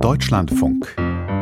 Deutschlandfunk.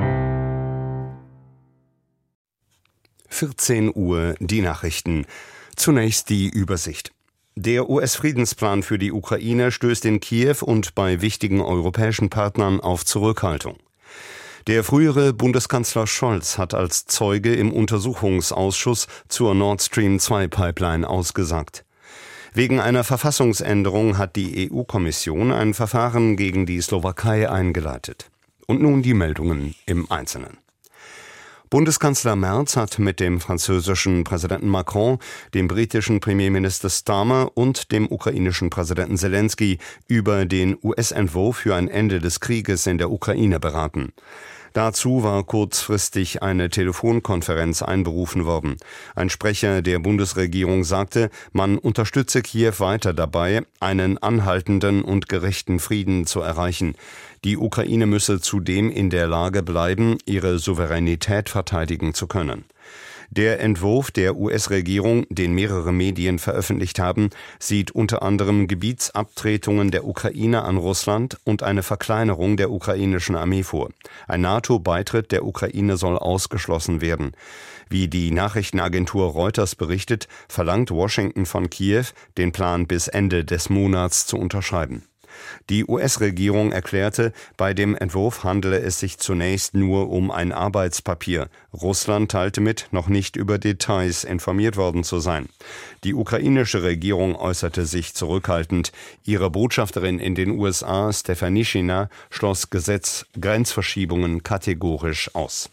14 Uhr, die Nachrichten. Zunächst die Übersicht. Der US-Friedensplan für die Ukraine stößt in Kiew und bei wichtigen europäischen Partnern auf Zurückhaltung. Der frühere Bundeskanzler Scholz hat als Zeuge im Untersuchungsausschuss zur Nord Stream 2 Pipeline ausgesagt. Wegen einer Verfassungsänderung hat die EU-Kommission ein Verfahren gegen die Slowakei eingeleitet. Und nun die Meldungen im Einzelnen. Bundeskanzler Merz hat mit dem französischen Präsidenten Macron, dem britischen Premierminister Starmer und dem ukrainischen Präsidenten Zelensky über den US-Entwurf für ein Ende des Krieges in der Ukraine beraten. Dazu war kurzfristig eine Telefonkonferenz einberufen worden. Ein Sprecher der Bundesregierung sagte, man unterstütze Kiew weiter dabei, einen anhaltenden und gerechten Frieden zu erreichen. Die Ukraine müsse zudem in der Lage bleiben, ihre Souveränität verteidigen zu können. Der Entwurf der US-Regierung, den mehrere Medien veröffentlicht haben, sieht unter anderem Gebietsabtretungen der Ukraine an Russland und eine Verkleinerung der ukrainischen Armee vor. Ein NATO-Beitritt der Ukraine soll ausgeschlossen werden. Wie die Nachrichtenagentur Reuters berichtet, verlangt Washington von Kiew, den Plan bis Ende des Monats zu unterschreiben. Die US-Regierung erklärte, bei dem Entwurf handele es sich zunächst nur um ein Arbeitspapier. Russland teilte mit, noch nicht über Details informiert worden zu sein. Die ukrainische Regierung äußerte sich zurückhaltend. Ihre Botschafterin in den USA, Stefanishina, schloss Grenzverschiebungen kategorisch aus.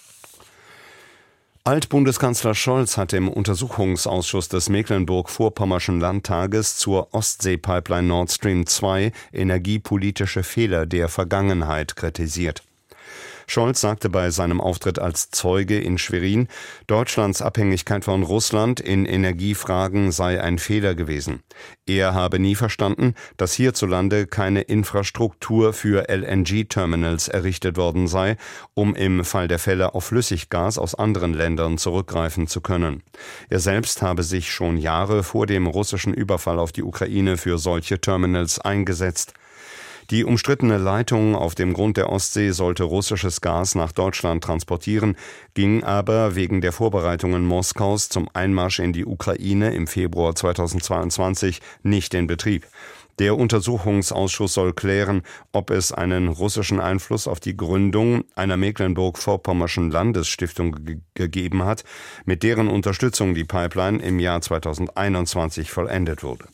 Altbundeskanzler Scholz hat im Untersuchungsausschuss des Mecklenburg-Vorpommerschen Landtages zur Ostsee-Pipeline Nord Stream 2 energiepolitische Fehler der Vergangenheit kritisiert. Scholz sagte bei seinem Auftritt als Zeuge in Schwerin, Deutschlands Abhängigkeit von Russland in Energiefragen sei ein Fehler gewesen. Er habe nie verstanden, dass hierzulande keine Infrastruktur für LNG-Terminals errichtet worden sei, um im Fall der Fälle auf Flüssiggas aus anderen Ländern zurückgreifen zu können. Er selbst habe sich schon Jahre vor dem russischen Überfall auf die Ukraine für solche Terminals eingesetzt. Die umstrittene Leitung auf dem Grund der Ostsee sollte russisches Gas nach Deutschland transportieren, ging aber wegen der Vorbereitungen Moskaus zum Einmarsch in die Ukraine im Februar 2022 nicht in Betrieb. Der Untersuchungsausschuss soll klären, ob es einen russischen Einfluss auf die Gründung einer Mecklenburg-Vorpommerschen Landesstiftung gegeben hat, mit deren Unterstützung die Pipeline im Jahr 2021 vollendet wurde.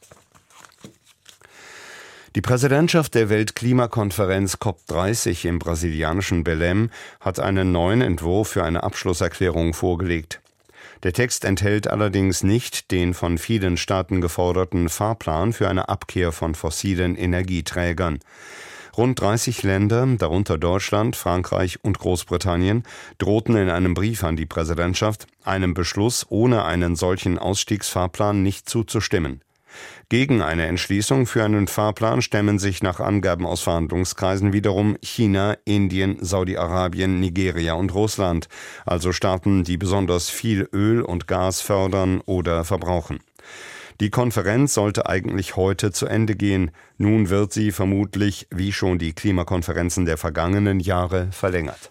Die Präsidentschaft der Weltklimakonferenz COP30 im brasilianischen Belém hat einen neuen Entwurf für eine Abschlusserklärung vorgelegt. Der Text enthält allerdings nicht den von vielen Staaten geforderten Fahrplan für eine Abkehr von fossilen Energieträgern. Rund 30 Länder, darunter Deutschland, Frankreich und Großbritannien, drohten in einem Brief an die Präsidentschaft, einem Beschluss ohne einen solchen Ausstiegsfahrplan nicht zuzustimmen. Gegen eine Entschließung für einen Fahrplan stemmen sich nach Angaben aus Verhandlungskreisen wiederum China, Indien, Saudi-Arabien, Nigeria und Russland, also Staaten, die besonders viel Öl und Gas fördern oder verbrauchen. Die Konferenz sollte eigentlich heute zu Ende gehen. Nun wird sie vermutlich, wie schon die Klimakonferenzen der vergangenen Jahre, verlängert.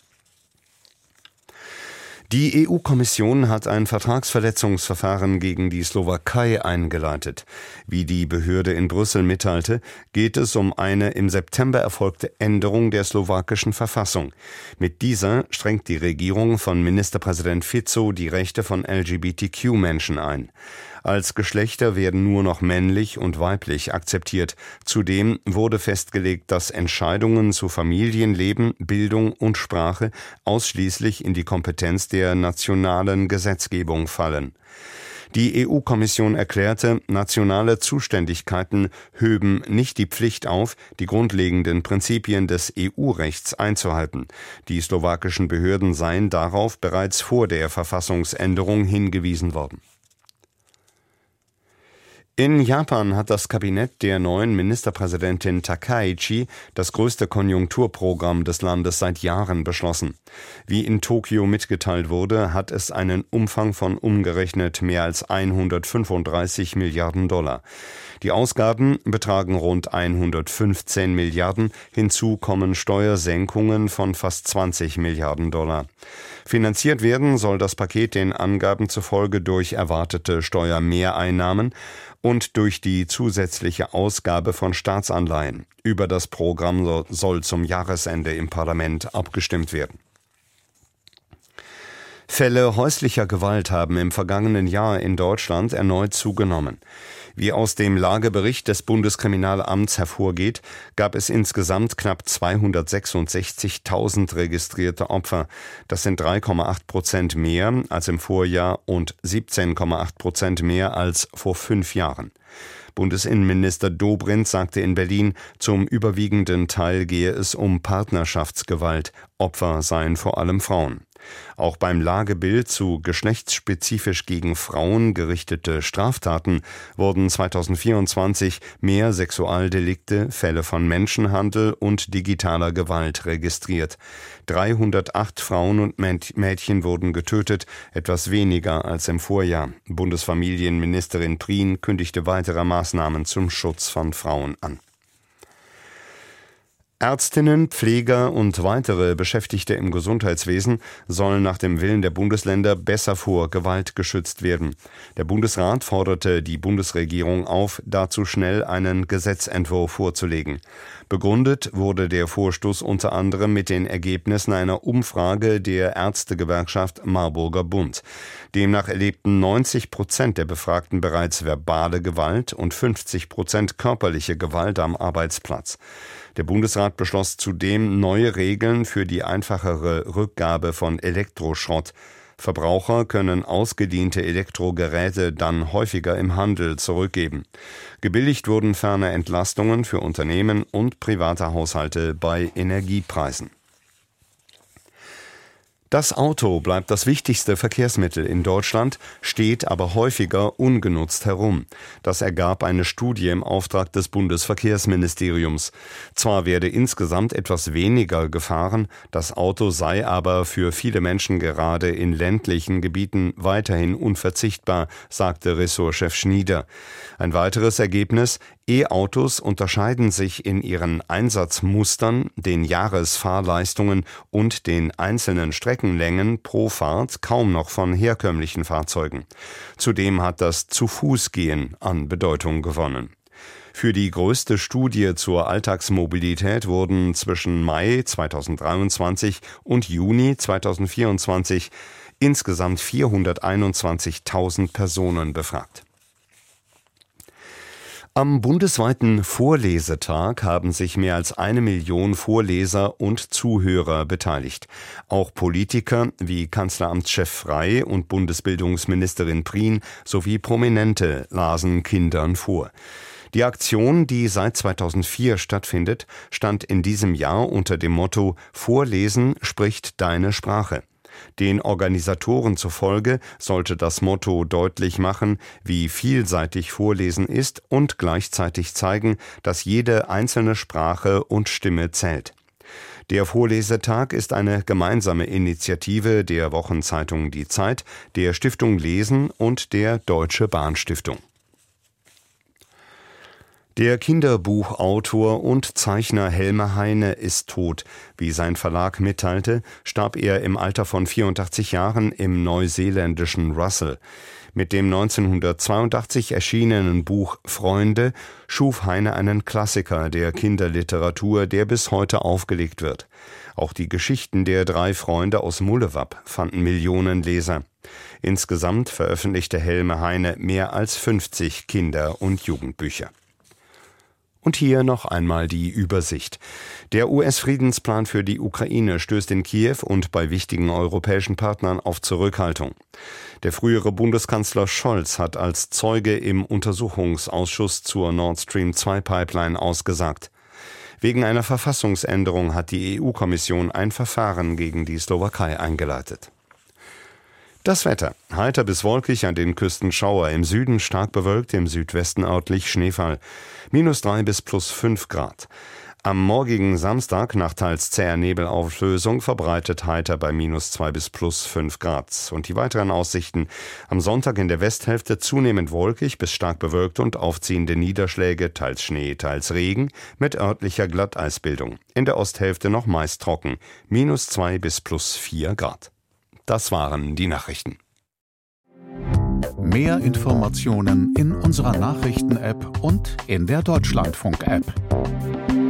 Die EU-Kommission hat ein Vertragsverletzungsverfahren gegen die Slowakei eingeleitet. Wie die Behörde in Brüssel mitteilte, geht es um eine im September erfolgte Änderung der slowakischen Verfassung. Mit dieser schränkt die Regierung von Ministerpräsident Fico die Rechte von LGBTQ-Menschen ein. Als Geschlechter werden nur noch männlich und weiblich akzeptiert. Zudem wurde festgelegt, dass Entscheidungen zu Familienleben, Bildung und Sprache ausschließlich in die Kompetenz der nationalen Gesetzgebung fallen. Die EU-Kommission erklärte, nationale Zuständigkeiten höben nicht die Pflicht auf, die grundlegenden Prinzipien des EU-Rechts einzuhalten. Die slowakischen Behörden seien darauf bereits vor der Verfassungsänderung hingewiesen worden. In Japan hat das Kabinett der neuen Ministerpräsidentin Takaichi das größte Konjunkturprogramm des Landes seit Jahren beschlossen. Wie in Tokio mitgeteilt wurde, hat es einen Umfang von umgerechnet mehr als 135 Milliarden $. Die Ausgaben betragen rund 115 Milliarden, hinzu kommen Steuersenkungen von fast 20 Milliarden $. Finanziert werden soll das Paket den Angaben zufolge durch erwartete Steuermehreinnahmen und durch die zusätzliche Ausgabe von Staatsanleihen. Über das Programm soll zum Jahresende im Parlament abgestimmt werden. Fälle häuslicher Gewalt haben im vergangenen Jahr in Deutschland erneut zugenommen. Wie aus dem Lagebericht des Bundeskriminalamts hervorgeht, gab es insgesamt knapp 266.000 registrierte Opfer. Das sind 3,8% mehr als im Vorjahr und 17,8% mehr als vor 5 Jahren. Bundesinnenminister Dobrindt sagte in Berlin, zum überwiegenden Teil gehe es um Partnerschaftsgewalt. Opfer seien vor allem Frauen. Auch beim Lagebild zu geschlechtsspezifisch gegen Frauen gerichtete Straftaten wurden 2024 mehr Sexualdelikte, Fälle von Menschenhandel und digitaler Gewalt registriert. 308 Frauen und Mädchen wurden getötet, etwas weniger als im Vorjahr. Bundesfamilienministerin Prien kündigte weitere Maßnahmen zum Schutz von Frauen an. Ärztinnen, Pfleger und weitere Beschäftigte im Gesundheitswesen sollen nach dem Willen der Bundesländer besser vor Gewalt geschützt werden. Der Bundesrat forderte die Bundesregierung auf, dazu schnell einen Gesetzentwurf vorzulegen. Begründet wurde der Vorstoß unter anderem mit den Ergebnissen einer Umfrage der Ärztegewerkschaft Marburger Bund. Demnach erlebten 90% der Befragten bereits verbale Gewalt und 50% körperliche Gewalt am Arbeitsplatz. Der Bundesrat beschloss zudem neue Regeln für die einfachere Rückgabe von Elektroschrott. Verbraucher können ausgediente Elektrogeräte dann häufiger im Handel zurückgeben. Gebilligt wurden ferner Entlastungen für Unternehmen und private Haushalte bei Energiepreisen. Das Auto bleibt das wichtigste Verkehrsmittel in Deutschland, steht aber häufiger ungenutzt herum. Das ergab eine Studie im Auftrag des Bundesverkehrsministeriums. Zwar werde insgesamt etwas weniger gefahren, das Auto sei aber für viele Menschen gerade in ländlichen Gebieten weiterhin unverzichtbar, sagte Ressortchef Schnieder. Ein weiteres Ergebnis: E-Autos unterscheiden sich in ihren Einsatzmustern, den Jahresfahrleistungen und den einzelnen Streckenlängen pro Fahrt kaum noch von herkömmlichen Fahrzeugen. Zudem hat das Zu-Fuß-Gehen an Bedeutung gewonnen. Für die größte Studie zur Alltagsmobilität wurden zwischen Mai 2023 und Juni 2024 insgesamt 421.000 Personen befragt. Am bundesweiten Vorlesetag haben sich mehr als 1 Million Vorleser und Zuhörer beteiligt. Auch Politiker wie Kanzleramtschef Frey und Bundesbildungsministerin Prien sowie Prominente lasen Kindern vor. Die Aktion, die seit 2004 stattfindet, stand in diesem Jahr unter dem Motto »Vorlesen spricht deine Sprache«. Den Organisatoren zufolge sollte das Motto deutlich machen, wie vielseitig Vorlesen ist und gleichzeitig zeigen, dass jede einzelne Sprache und Stimme zählt. Der Vorlesetag ist eine gemeinsame Initiative der Wochenzeitung Die Zeit, der Stiftung Lesen und der Deutsche Bahn Stiftung. Der Kinderbuchautor und Zeichner Helme Heine ist tot. Wie sein Verlag mitteilte, starb er im Alter von 84 Jahren im neuseeländischen Russell. Mit dem 1982 erschienenen Buch Freunde schuf Heine einen Klassiker der Kinderliteratur, der bis heute aufgelegt wird. Auch die Geschichten der 3 Freunde aus Mullewap fanden Millionen Leser. Insgesamt veröffentlichte Helme Heine mehr als 50 Kinder- und Jugendbücher. Und hier noch einmal die Übersicht. Der US-Friedensplan für die Ukraine stößt in Kiew und bei wichtigen europäischen Partnern auf Zurückhaltung. Der frühere Bundeskanzler Scholz hat als Zeuge im Untersuchungsausschuss zur Nord Stream 2 Pipeline ausgesagt. Wegen einer Verfassungsänderung hat die EU-Kommission ein Verfahren gegen die Slowakei eingeleitet. Das Wetter. Heiter bis wolkig, an den Küsten Schauer, im Süden stark bewölkt, im Südwesten örtlich Schneefall. -3 bis +5 Grad. Am morgigen Samstag nach teils zäher Nebelauflösung verbreitet heiter bei -2 bis +5 Grad. Und die weiteren Aussichten: am Sonntag in der Westhälfte zunehmend wolkig bis stark bewölkt und aufziehende Niederschläge, teils Schnee, teils Regen mit örtlicher Glatteisbildung. In der Osthälfte noch meist trocken, -2 bis +4 Grad. Das waren die Nachrichten. Mehr Informationen in unserer Nachrichten-App und in der Deutschlandfunk-App.